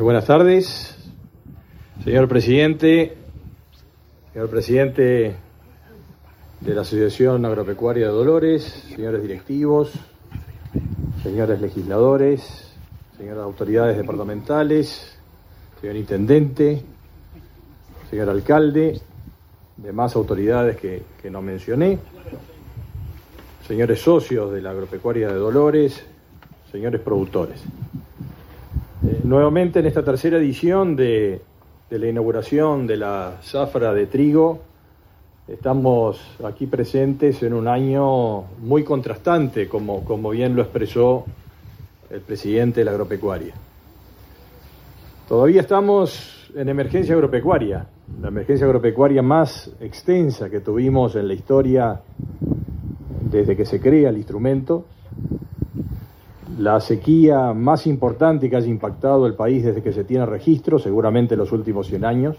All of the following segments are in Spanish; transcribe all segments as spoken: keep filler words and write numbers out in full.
Muy buenas tardes, señor presidente, señor presidente de la Asociación Agropecuaria de Dolores, señores directivos, señores legisladores, señoras autoridades departamentales, señor intendente, señor alcalde, demás autoridades que, que no mencioné, señores socios de la Agropecuaria de Dolores, señores productores. Eh, nuevamente en esta tercera edición de, de la inauguración de la zafra de trigo, estamos aquí presentes en un año muy contrastante, como, como bien lo expresó el presidente de la Agropecuaria. Todavía estamos en emergencia agropecuaria, la emergencia agropecuaria más extensa que tuvimos en la historia desde que se crea el instrumento, la sequía más importante que haya impactado el país desde que se tiene registro, seguramente en los últimos cien años,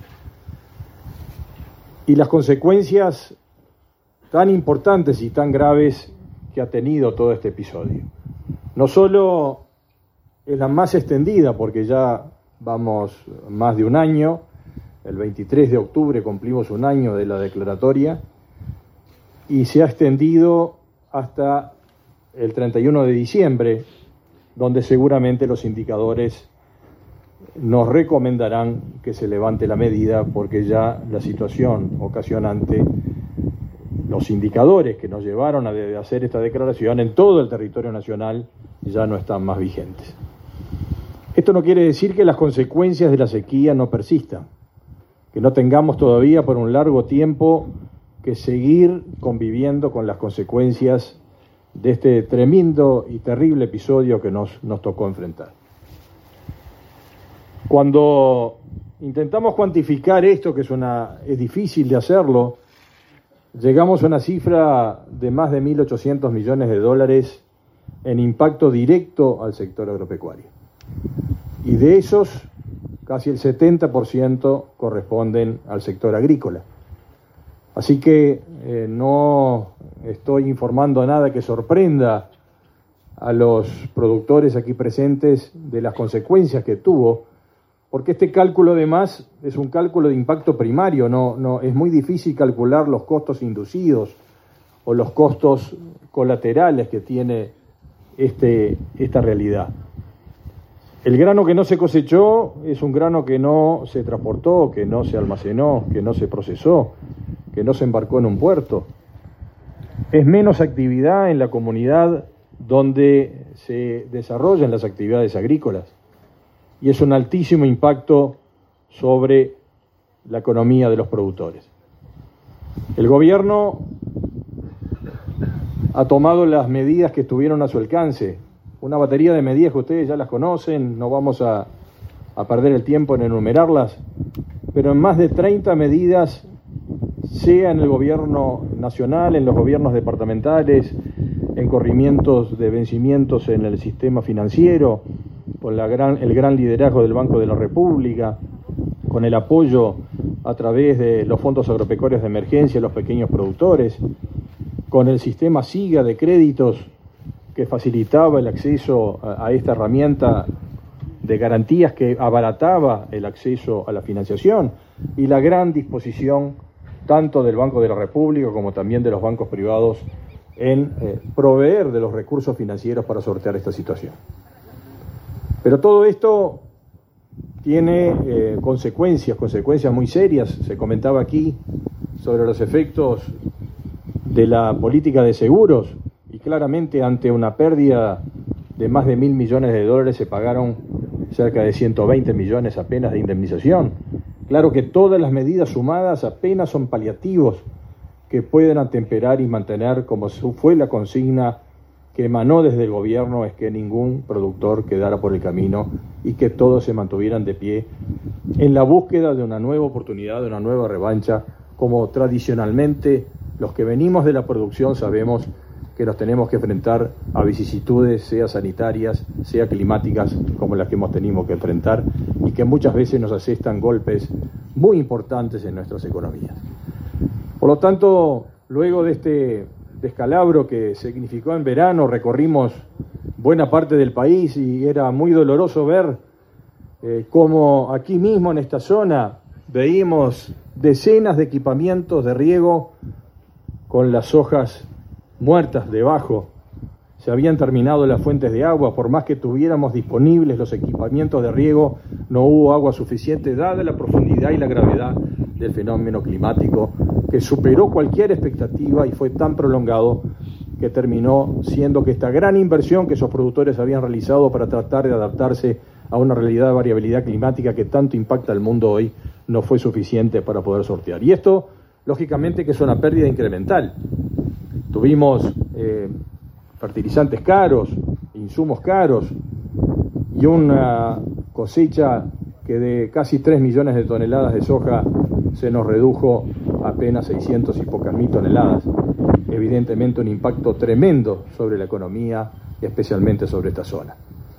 y las consecuencias tan importantes y tan graves que ha tenido todo este episodio. No solo es la más extendida, porque ya vamos más de un año, el veintitrés de octubre cumplimos un año de la declaratoria, y se ha extendido hasta el treinta y uno de diciembre, donde seguramente los indicadores nos recomendarán que se levante la medida, porque ya la situación ocasionante, los indicadores que nos llevaron a hacer esta declaración en todo el territorio nacional ya no están más vigentes. Esto no quiere decir que las consecuencias de la sequía no persistan, que no tengamos todavía por un largo tiempo que seguir conviviendo con las consecuencias de este tremendo y terrible episodio que nos, nos tocó enfrentar. Cuando intentamos cuantificar esto, que es, una, es difícil de hacerlo, llegamos a una cifra de más de mil ochocientos millones de dólares en impacto directo al sector agropecuario. Y de esos, casi el setenta por ciento corresponden al sector agrícola. Así que eh, no estoy informando nada que sorprenda a los productores aquí presentes de las consecuencias que tuvo, porque este cálculo además es un cálculo de impacto primario, no, no, es muy difícil calcular los costos inducidos o los costos colaterales que tiene este, esta realidad. El grano que no se cosechó es un grano que no se transportó, que no se almacenó, que no se procesó, que no se embarcó en un puerto. Es menos actividad en la comunidad donde se desarrollan las actividades agrícolas y es un altísimo impacto sobre la economía de los productores. El gobierno ha tomado las medidas que estuvieron a su alcance, una batería de medidas que ustedes ya las conocen, no vamos a, a perder el tiempo en enumerarlas, pero en más de treinta medidas, sea en el gobierno nacional, en los gobiernos departamentales, en corrimientos de vencimientos en el sistema financiero, con la gran, el gran liderazgo del Banco de la República, con el apoyo a través de los fondos agropecuarios de emergencia a los pequeños productores, con el sistema SIGA de créditos que facilitaba el acceso a, a esta herramienta de garantías que abarataba el acceso a la financiación, y la gran disposición tanto del Banco de la República como también de los bancos privados en eh, proveer de los recursos financieros para sortear esta situación. Pero todo esto tiene eh, consecuencias, consecuencias muy serias. Se comentaba aquí sobre los efectos de la política de seguros, y claramente ante una pérdida de más de mil millones de dólares se pagaron cerca de ciento veinte millones apenas de indemnización. Claro que todas las medidas sumadas apenas son paliativos que pueden atemperar y mantener, como fue la consigna que emanó desde el gobierno, es que ningún productor quedara por el camino y que todos se mantuvieran de pie en la búsqueda de una nueva oportunidad, de una nueva revancha, como tradicionalmente los que venimos de la producción sabemos que nos tenemos que enfrentar a vicisitudes, sea sanitarias, sea climáticas, como las que hemos tenido que enfrentar, y que muchas veces nos asestan golpes muy importantes en nuestras economías. Por lo tanto, luego de este descalabro que significó en verano, recorrimos buena parte del país y era muy doloroso ver eh, como aquí mismo en esta zona veíamos decenas de equipamientos de riego con las hojas muertas debajo. Se habían terminado las fuentes de agua, por más que tuviéramos disponibles los equipamientos de riego, no hubo agua suficiente dada la profundidad y la gravedad del fenómeno climático que superó cualquier expectativa y fue tan prolongado que terminó siendo que esta gran inversión que esos productores habían realizado para tratar de adaptarse a una realidad de variabilidad climática que tanto impacta al mundo hoy no fue suficiente para poder sortear. Y esto, lógicamente, que es una pérdida incremental. Tuvimos eh, fertilizantes caros, insumos caros y una cosecha que de casi tres millones de toneladas de soja se nos redujo a apenas seiscientos y pocas mil toneladas. Evidentemente un impacto tremendo sobre la economía y especialmente sobre esta zona.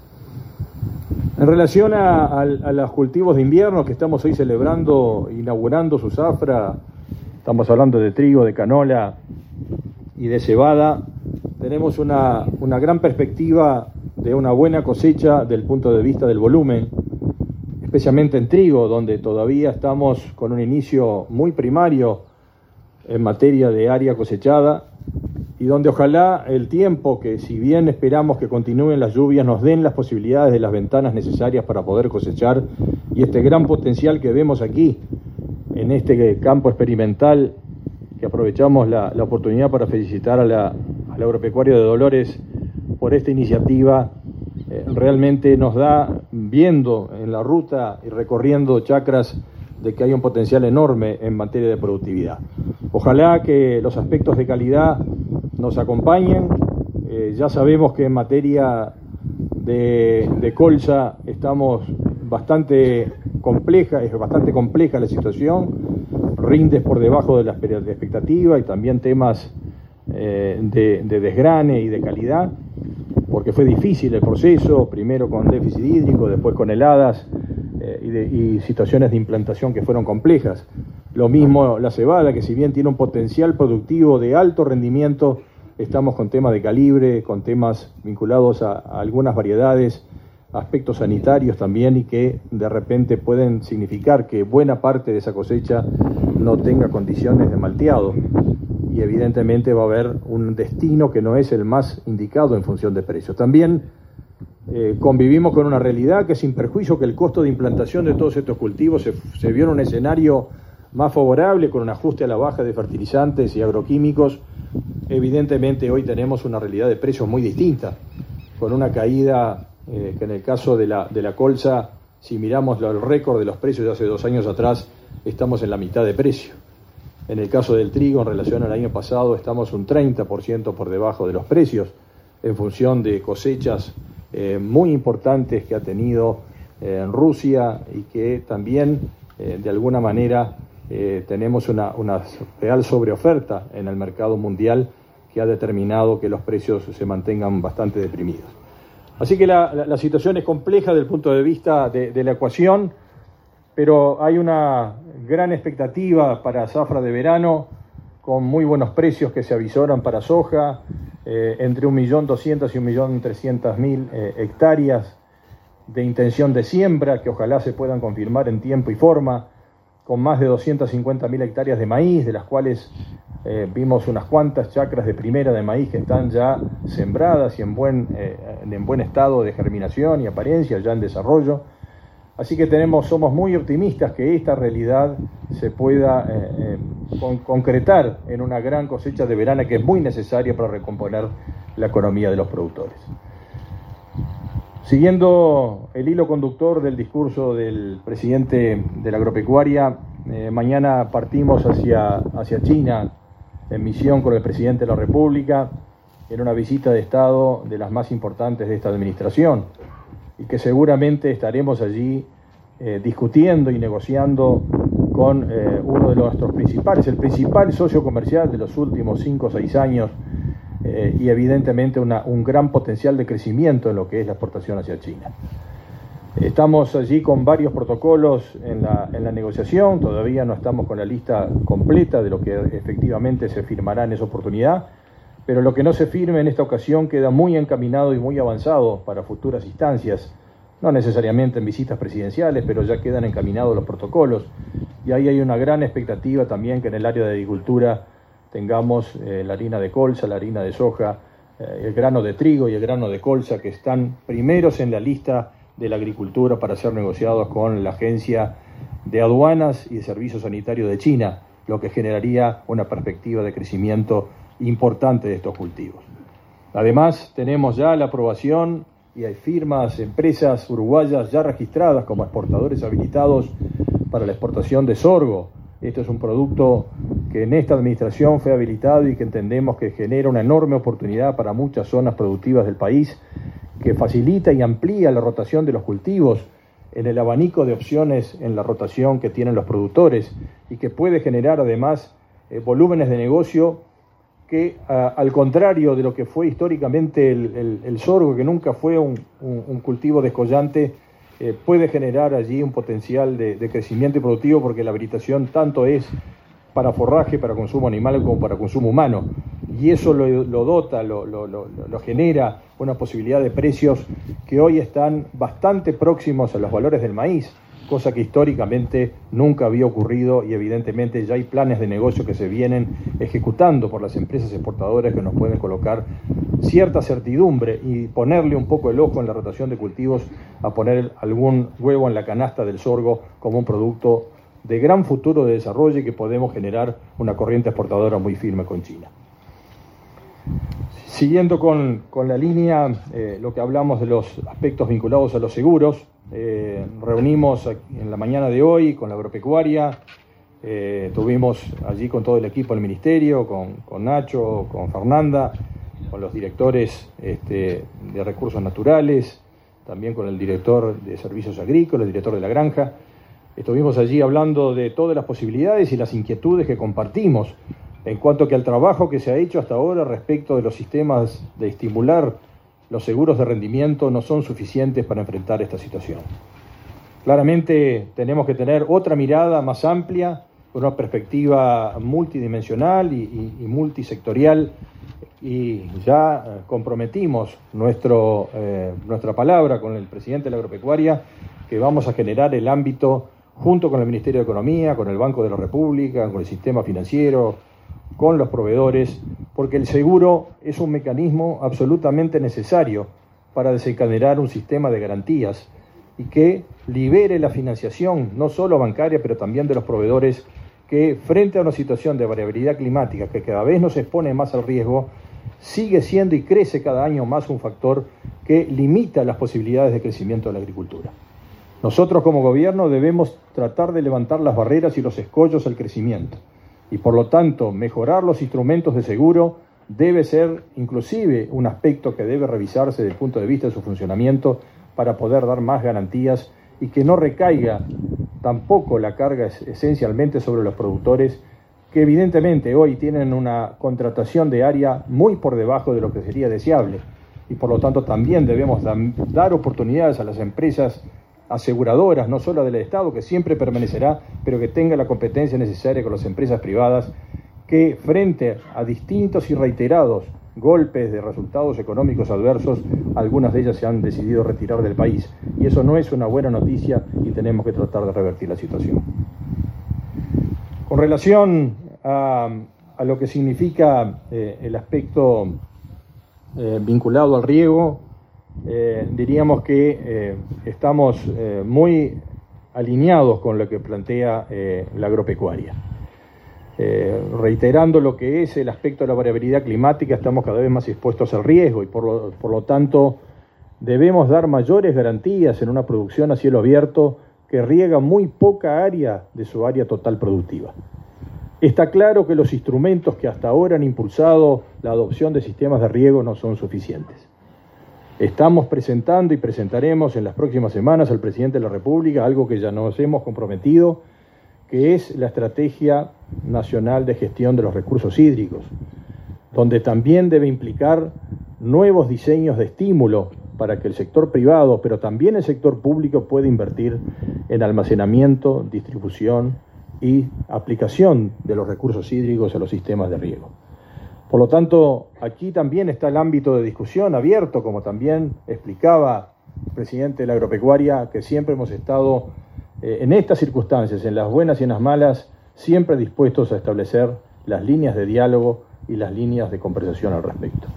En relación a, a, a los cultivos de invierno que estamos hoy celebrando, inaugurando su zafra, estamos hablando de trigo, de canola y de cebada, tenemos una, una gran perspectiva de una buena cosecha del punto de vista del volumen, especialmente en trigo, donde todavía estamos con un inicio muy primario en materia de área cosechada y donde ojalá el tiempo, que si bien esperamos que continúen las lluvias, nos den las posibilidades de las ventanas necesarias para poder cosechar, y este gran potencial que vemos aquí en este campo experimental, que aprovechamos la, la oportunidad para felicitar a la, al agropecuario de Dolores por esta iniciativa, eh, realmente nos da, viendo en la ruta y recorriendo chacras, de que hay un potencial enorme en materia de productividad. Ojalá que los aspectos de calidad nos acompañen. Eh, ya sabemos que en materia de, de colza estamos bastante compleja, es bastante compleja la situación, rindes por debajo de la expectativa y también temas eh, de, de desgrane y de calidad, porque fue difícil el proceso, primero con déficit hídrico, después con heladas, Y, de, y situaciones de implantación que fueron complejas. Lo mismo la cebada, que si bien tiene un potencial productivo de alto rendimiento, estamos con temas de calibre, con temas vinculados a, a algunas variedades, aspectos sanitarios también, y que de repente pueden significar que buena parte de esa cosecha no tenga condiciones de malteado, y evidentemente va a haber un destino que no es el más indicado en función de precios. También Eh, convivimos con una realidad que, sin perjuicio que el costo de implantación de todos estos cultivos se, se vio en un escenario más favorable con un ajuste a la baja de fertilizantes y agroquímicos, evidentemente hoy tenemos una realidad de precios muy distinta, con una caída eh, que en el caso de la, de la colza, si miramos el récord de los precios de hace dos años atrás, estamos en la mitad de precio. En el caso del trigo, en relación al año pasado, estamos un treinta por ciento por debajo de los precios, en función de cosechas Eh, muy importantes que ha tenido eh, en Rusia, y que también eh, de alguna manera eh, tenemos una, una real sobreoferta en el mercado mundial que ha determinado que los precios se mantengan bastante deprimidos. Así que la, la, la situación es compleja desde el punto de vista de, de la ecuación, pero hay una gran expectativa para zafra de verano, con muy buenos precios que se avisoran para soja, eh, entre un millón doscientas y un millón trescientas mil eh, hectáreas de intención de siembra, que ojalá se puedan confirmar en tiempo y forma, con más de doscientas cincuenta mil hectáreas de maíz, de las cuales eh, vimos unas cuantas chacras de primera de maíz que están ya sembradas y en buen, eh, en buen estado de germinación y apariencia, ya en desarrollo. Así que tenemos, somos muy optimistas que esta realidad se pueda eh, eh, con, concretar en una gran cosecha de verano, que es muy necesaria para recomponer la economía de los productores. Siguiendo el hilo conductor del discurso del presidente de la agropecuaria, eh, mañana partimos hacia, hacia China en misión con el presidente de la República, en una visita de Estado de las más importantes de esta administración, y que seguramente estaremos allí eh, discutiendo y negociando con eh, uno de nuestros principales, el principal socio comercial de los últimos cinco o seis años, eh, y evidentemente una, un gran potencial de crecimiento en lo que es la exportación hacia China. Estamos allí con varios protocolos en la, en la negociación, todavía no estamos con la lista completa de lo que efectivamente se firmará en esa oportunidad, pero lo que no se firme en esta ocasión queda muy encaminado y muy avanzado para futuras instancias, no necesariamente en visitas presidenciales, pero ya quedan encaminados los protocolos. Y ahí hay una gran expectativa también que en el área de agricultura tengamos eh, la harina de colza, la harina de soja, eh, el grano de trigo y el grano de colza, que están primeros en la lista de la agricultura para ser negociados con la Agencia de Aduanas y de Servicios Sanitarios de China, lo que generaría una perspectiva de crecimiento importante de estos cultivos. Además, tenemos ya la aprobación y hay firmas, empresas uruguayas ya registradas como exportadores habilitados para la exportación de sorgo. Este es un producto que en esta administración fue habilitado y que entendemos que genera una enorme oportunidad para muchas zonas productivas del país, que facilita y amplía la rotación de los cultivos en el abanico de opciones en la rotación que tienen los productores y que puede generar además eh, volúmenes de negocio que a, al contrario de lo que fue históricamente el, el, el sorgo, que nunca fue un, un, un cultivo descollante, eh, puede generar allí un potencial de, de crecimiento y productivo, porque la habilitación tanto es para forraje, para consumo animal, como para consumo humano. Y eso lo, lo dota, lo, lo, lo, lo genera una posibilidad de precios que hoy están bastante próximos a los valores del maíz, cosa que históricamente nunca había ocurrido, y evidentemente ya hay planes de negocio que se vienen ejecutando por las empresas exportadoras que nos pueden colocar cierta certidumbre y ponerle un poco el ojo en la rotación de cultivos a poner algún huevo en la canasta del sorgo como un producto de gran futuro de desarrollo y que podemos generar una corriente exportadora muy firme con China. Siguiendo con, con la línea, eh, lo que hablamos de los aspectos vinculados a los seguros, eh, reunimos en la mañana de hoy con la agropecuaria, eh, tuvimos allí con todo el equipo del ministerio, con, con Nacho, con Fernanda, con los directores este, de recursos naturales, también con el director de servicios agrícolas, el director de la granja. Estuvimos allí hablando de todas las posibilidades y las inquietudes que compartimos en cuanto que al trabajo que se ha hecho hasta ahora respecto de los sistemas de estimular los seguros de rendimiento no son suficientes para enfrentar esta situación. Claramente tenemos que tener otra mirada más amplia, con una perspectiva multidimensional y, y, y multisectorial, y ya comprometimos nuestro, eh, nuestra palabra con el presidente de la agropecuaria, que vamos a generar el ámbito junto con el Ministerio de Economía, con el Banco de la República, con el sistema financiero, con los proveedores, porque el seguro es un mecanismo absolutamente necesario para desencadenar un sistema de garantías y que libere la financiación, no solo bancaria, pero también de los proveedores, que frente a una situación de variabilidad climática que cada vez nos expone más al riesgo, sigue siendo y crece cada año más un factor que limita las posibilidades de crecimiento de la agricultura. Nosotros como gobierno debemos tratar de levantar las barreras y los escollos al crecimiento, y por lo tanto mejorar los instrumentos de seguro debe ser inclusive un aspecto que debe revisarse desde el punto de vista de su funcionamiento para poder dar más garantías y que no recaiga tampoco la carga esencialmente sobre los productores, que evidentemente hoy tienen una contratación de área muy por debajo de lo que sería deseable, y por lo tanto también debemos dar oportunidades a las empresas aseguradoras, no solo del Estado, que siempre permanecerá, pero que tenga la competencia necesaria con las empresas privadas, que frente a distintos y reiterados golpes de resultados económicos adversos, algunas de ellas se han decidido retirar del país, y eso no es una buena noticia y tenemos que tratar de revertir la situación. Con relación a, a lo que significa eh, el aspecto eh, vinculado al riego, Eh, diríamos que eh, estamos eh, muy alineados con lo que plantea eh, la agropecuaria. Eh, reiterando lo que es el aspecto de la variabilidad climática, estamos cada vez más expuestos al riesgo y por lo, por lo tanto debemos dar mayores garantías en una producción a cielo abierto que riega muy poca área de su área total productiva. Está claro que los instrumentos que hasta ahora han impulsado la adopción de sistemas de riego no son suficientes. Estamos presentando y presentaremos en las próximas semanas al presidente de la República algo que ya nos hemos comprometido, que es la Estrategia Nacional de Gestión de los Recursos Hídricos, donde también debe implicar nuevos diseños de estímulo para que el sector privado, pero también el sector público, pueda invertir en almacenamiento, distribución y aplicación de los recursos hídricos a los sistemas de riego. Por lo tanto, aquí también está el ámbito de discusión abierto, como también explicaba presidente de la agropecuaria, que siempre hemos estado eh, en estas circunstancias, en las buenas y en las malas, siempre dispuestos a establecer las líneas de diálogo y las líneas de conversación al respecto.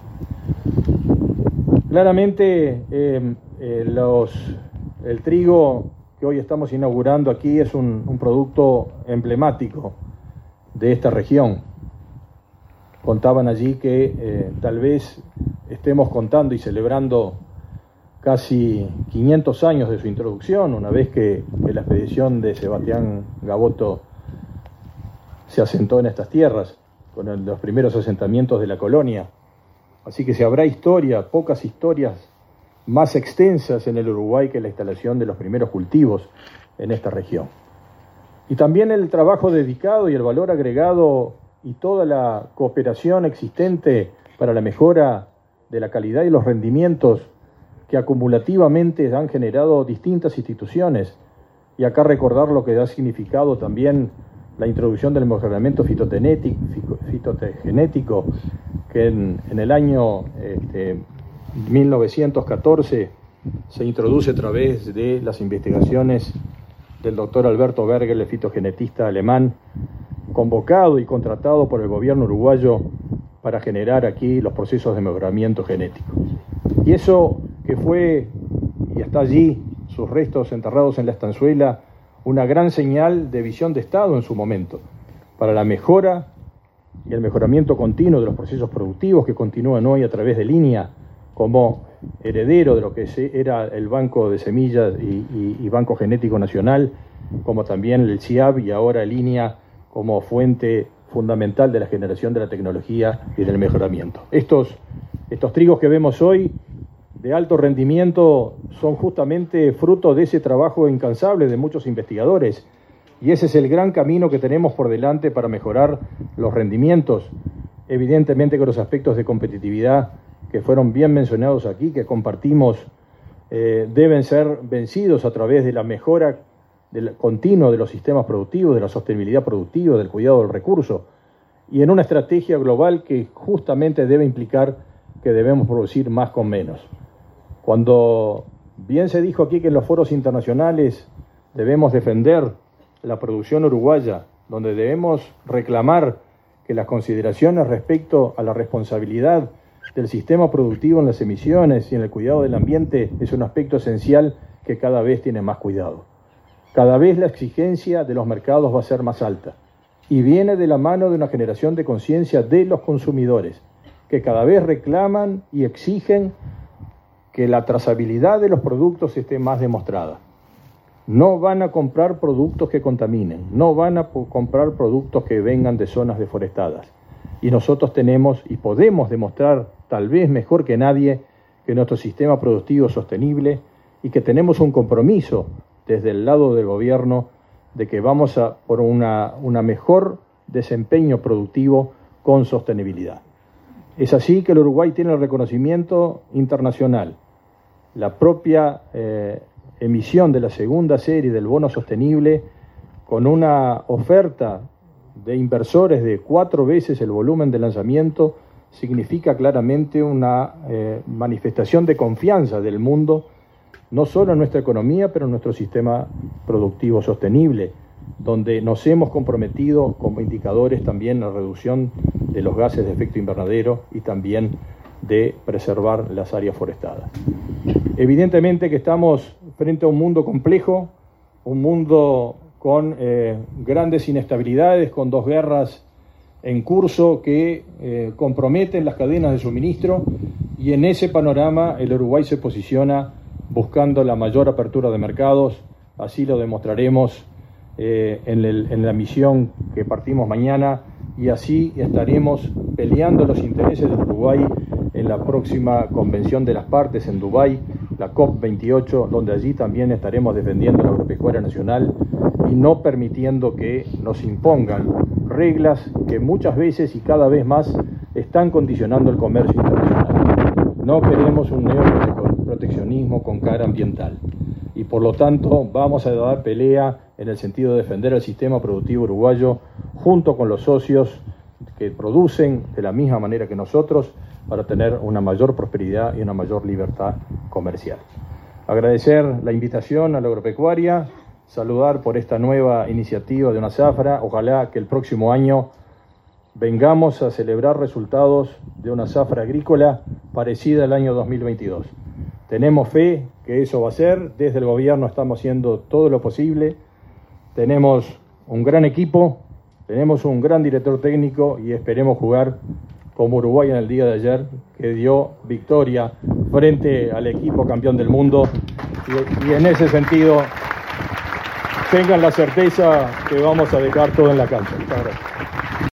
Claramente, eh, eh, los, el trigo que hoy estamos inaugurando aquí es un, un producto emblemático de esta región. Contaban allí que eh, tal vez estemos contando y celebrando casi quinientos años de su introducción, una vez que, que la expedición de Sebastián Gaboto se asentó en estas tierras, con el, los primeros asentamientos de la colonia. Así que si habrá historia, pocas historias más extensas en el Uruguay que la instalación de los primeros cultivos en esta región. Y también el trabajo dedicado y el valor agregado y toda la cooperación existente para la mejora de la calidad y los rendimientos que acumulativamente han generado distintas instituciones. Y acá recordar lo que ha significado también la introducción del mejoramiento fitogenético, que en, en el año este, mil novecientos catorce se introduce a través de las investigaciones del doctor Alberto Berger, el fitogenetista alemán, convocado y contratado por el gobierno uruguayo para generar aquí los procesos de mejoramiento genético. Y eso que fue, y está allí, sus restos enterrados en la estanzuela, una gran señal de visión de Estado en su momento, para la mejora y el mejoramiento continuo de los procesos productivos que continúan hoy a través de Línea, como heredero de lo que era el Banco de Semillas y, y, y Banco Genético Nacional, como también el C I A B y ahora Línea como fuente fundamental de la generación de la tecnología y del mejoramiento. Estos, estos trigos que vemos hoy de alto rendimiento son justamente fruto de ese trabajo incansable de muchos investigadores, y ese es el gran camino que tenemos por delante para mejorar los rendimientos, evidentemente con los aspectos de competitividad que fueron bien mencionados aquí, que compartimos, eh, deben ser vencidos a través de la mejora del continuo de los sistemas productivos, de la sostenibilidad productiva, del cuidado del recurso, y en una estrategia global que justamente debe implicar que debemos producir más con menos. Cuando bien se dijo aquí que en los foros internacionales debemos defender la producción uruguaya, donde debemos reclamar que las consideraciones respecto a la responsabilidad del sistema productivo en las emisiones y en el cuidado del ambiente es un aspecto esencial que cada vez tiene más cuidado. Cada vez la exigencia de los mercados va a ser más alta y viene de la mano de una generación de conciencia de los consumidores que cada vez reclaman y exigen que la trazabilidad de los productos esté más demostrada. No van a comprar productos que contaminen, no van a comprar productos que vengan de zonas deforestadas. Y nosotros tenemos y podemos demostrar, tal vez mejor que nadie, que nuestro sistema productivo es sostenible y que tenemos un compromiso desde el lado del gobierno de que vamos a por una, una mejor desempeño productivo con sostenibilidad. Es así que el Uruguay tiene el reconocimiento internacional. La propia eh, emisión de la segunda serie del bono sostenible, con una oferta de inversores de cuatro veces el volumen de lanzamiento, significa claramente una eh, manifestación de confianza del mundo, no solo en nuestra economía, pero en nuestro sistema productivo sostenible, donde nos hemos comprometido como indicadores también en la reducción de los gases de efecto invernadero y también de preservar las áreas forestadas. Evidentemente que estamos frente a un mundo complejo, un mundo con eh, grandes inestabilidades, con dos guerras en curso que eh, comprometen las cadenas de suministro, y en ese panorama el Uruguay se posiciona buscando la mayor apertura de mercados. Así lo demostraremos eh, en, el, en la misión que partimos mañana, y así estaremos peleando los intereses del Uruguay en la próxima Convención de las Partes en Dubái, la COP veintiocho, donde allí también estaremos defendiendo la agropecuaria nacional y no permitiendo que nos impongan reglas que muchas veces y cada vez más están condicionando el comercio internacional. No queremos un neoproteccionismo con cara ambiental y por lo tanto vamos a dar pelea en el sentido de defender el sistema productivo uruguayo junto con los socios que producen de la misma manera que nosotros para tener una mayor prosperidad y una mayor libertad comercial. Agradecer la invitación a la agropecuaria, saludar por esta nueva iniciativa de una zafra. Ojalá que el próximo año vengamos a celebrar resultados de una zafra agrícola parecida al año dos mil veintidós. Tenemos fe que eso va a ser. Desde el gobierno estamos haciendo todo lo posible. Tenemos un gran equipo, tenemos un gran director técnico y esperemos jugar como Uruguay en el día de ayer, que dio victoria frente al equipo campeón del mundo. Y, y en ese sentido, tengan la certeza que vamos a dejar todo en la cancha. Muchas gracias.